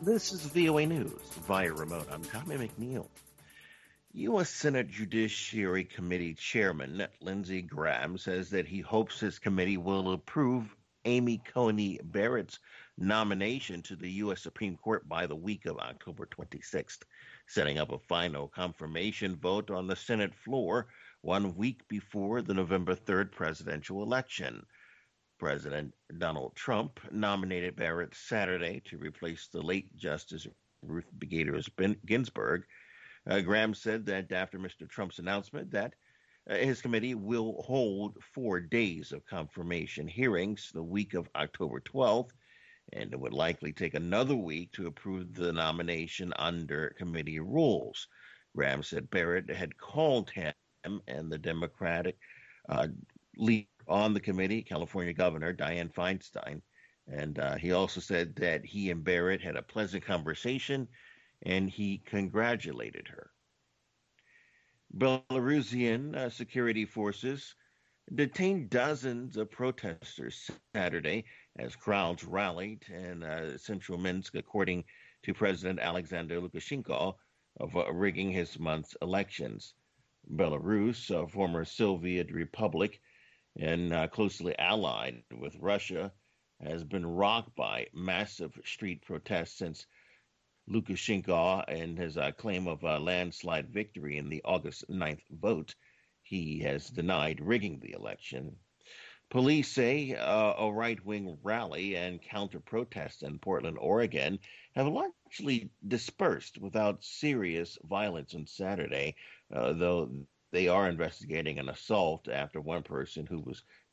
This is VOA News via remote. I'm Tommy McNeil. U.S. Senate Judiciary Committee Chairman Lindsey Graham says that he hopes his committee will approve Amy Coney Barrett's nomination to the U.S. Supreme Court by the week of October 26th, setting up a final confirmation vote on the Senate floor 1 week before the November 3rd presidential election. President Donald Trump nominated Barrett Saturday to replace the late Justice Ruth Bader Ginsburg. Graham said that after Mr. Trump's announcement that his committee will hold 4 days of confirmation hearings the week of October 12th, and it would likely take another week to approve the nomination under committee rules. Graham said Barrett had called him and the Democratic lead on the committee, California Governor Dianne Feinstein. And he also said that he and Barrett had a pleasant conversation and he congratulated her. Belarusian security forces detained dozens of protesters Saturday as crowds rallied in central Minsk, according to President Alexander Lukashenko, of rigging his month's elections. Belarus, a former Soviet republic, and closely allied with Russia, has been rocked by massive street protests since Lukashenko and his claim of a landslide victory in the August 9th vote. He has denied rigging the election. Police say a right-wing rally and counter-protests in Portland, Oregon have largely dispersed without serious violence on Saturday, though they are investigating an assault after one person who was